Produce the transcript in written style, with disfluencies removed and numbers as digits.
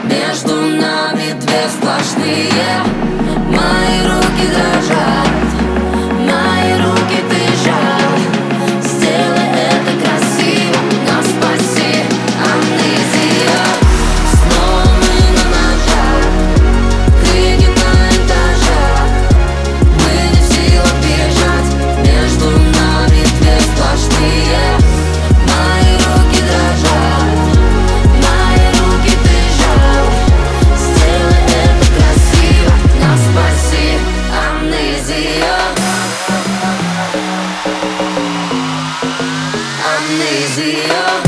Между нами две сплошные. Мои руки дрожат, мои руки бежат. Сделай это красиво, но спаси, амнезия. Снова мы на ножах, крики на этажах. Мы не в силах бежать, между нами две сплошные. Мои руки дрожат, мои руки бежат. Сделай это красиво, но спаси, амнезия. Амнезия.